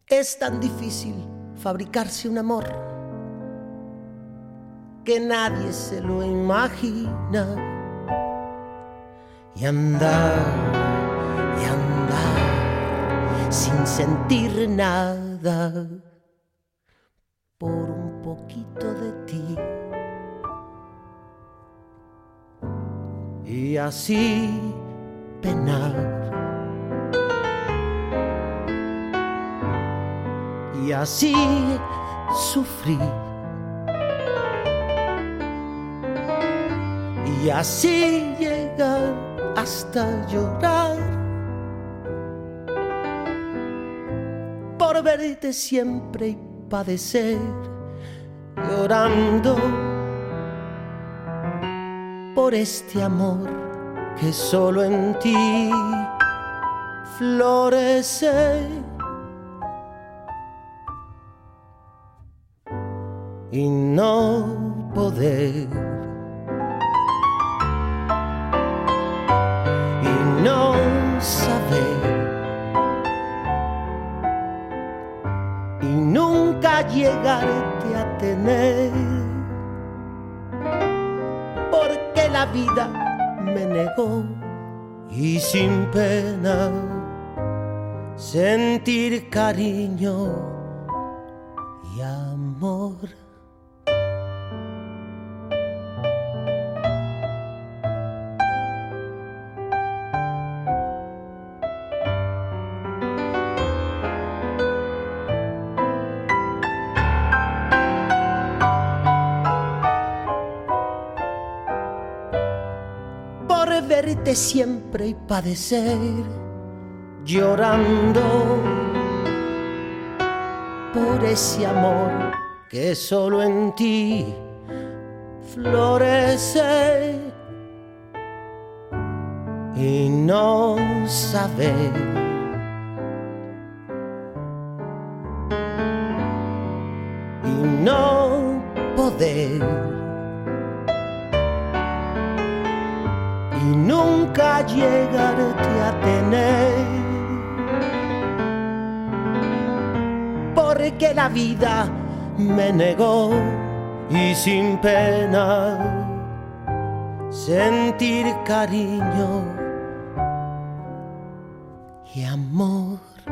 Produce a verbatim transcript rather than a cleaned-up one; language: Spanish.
Es tan difícil fabricarse un amor que nadie se lo imagina. Y andar, y andar sin sentir nada por un poquito de ti. Y así penar. Y así sufrir. Y así llegar hasta llorar por verte siempre y padecer llorando por este amor que solo en ti florece. Y no poder, y no saber, y nunca llegarte a tener, porque la vida me negó. Y sin pena sentir cariño y amor. Por verte siempre y padecer llorando por ese amor que solo en ti florece. Y no saber, y no poder, y nunca llegarte a tener, porque la vida me negó. Y sin pena sentir cariño y amor.